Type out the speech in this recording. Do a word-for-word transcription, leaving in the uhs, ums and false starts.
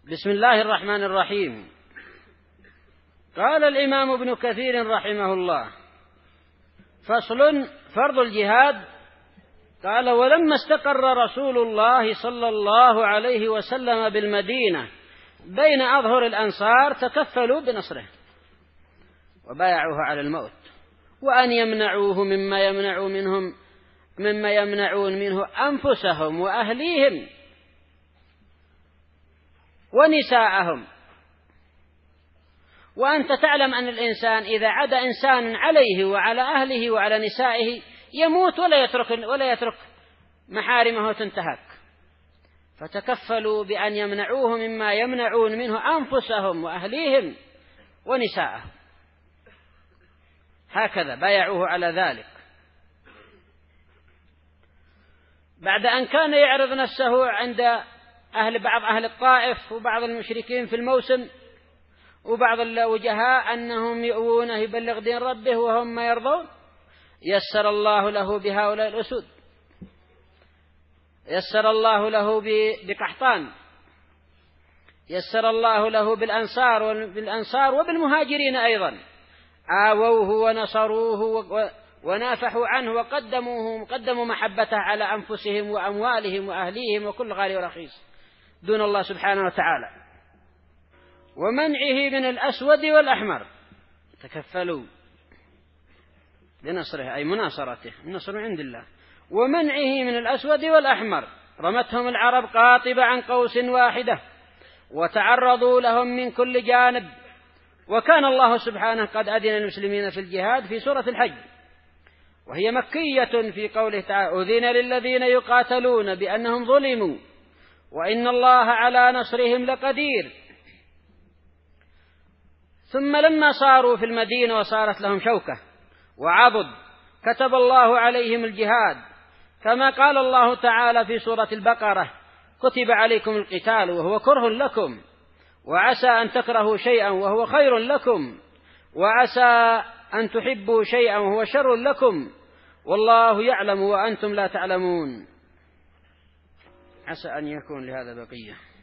بسم الله الرحمن الرحيم. قال الإمام ابن كثير رحمه الله: فصل: فرض الجهاد. قال: ولما استقر رسول الله صلى الله عليه وسلم بالمدينة بين أظهر الأنصار تكفلوا بنصره وبايعوه على الموت، وأن يمنعوه مما يمنعوا منهم مما يمنعون منه أنفسهم وأهليهم ونساءهم. وأنت تعلم أن الإنسان إذا عدا إنسان عليه وعلى أهله وعلى نسائه يموت ولا يترك ولا يترك محارمه تنتهك، فتكفلوا بأن يمنعوه مما يمنعون منه أنفسهم وأهليهم ونساءهم، هكذا بايعوه على ذلك. بعد أن كان يعرض نفسه عند أهل بعض أهل الطائف وبعض المشركين في الموسم وبعض الوجهاء أنهم يؤونه يبلغ دين ربه وهم ما يرضون، يسر الله له بهؤلاء الأسود، يسر الله له بقحطان، يسر الله له بالأنصار وبالأنصار وبالمهاجرين أيضا، آووه ونصروه ونافحوا عنه وقدموه قدموا محبته على أنفسهم وأموالهم وأهليهم وكل غالي ورخيص دون الله سبحانه وتعالى. ومنعه من الأسود والأحمر تكفلوا لنصره، أي مناصرته، النصر عند الله. ومنعه من الأسود والأحمر رمتهم العرب قاطبة عن قوس واحدة وتعرضوا لهم من كل جانب. وكان الله سبحانه قد أذن المسلمين في الجهاد في سورة الحج، وهي مكية، في قوله تعالى: أذن للذين يقاتلون بأنهم ظلموا وإن الله على نصرهم لقدير. ثم لما صاروا في المدينة وصارت لهم شوكة وعضد كتب الله عليهم الجهاد، كما قال الله تعالى في سورة البقرة: كتب عليكم القتال وهو كره لكم وعسى أن تكرهوا شيئا وهو خير لكم وعسى أن تحبوا شيئا وهو شر لكم والله يعلم وأنتم لا تعلمون. عسى أن يكون لهذا بقية.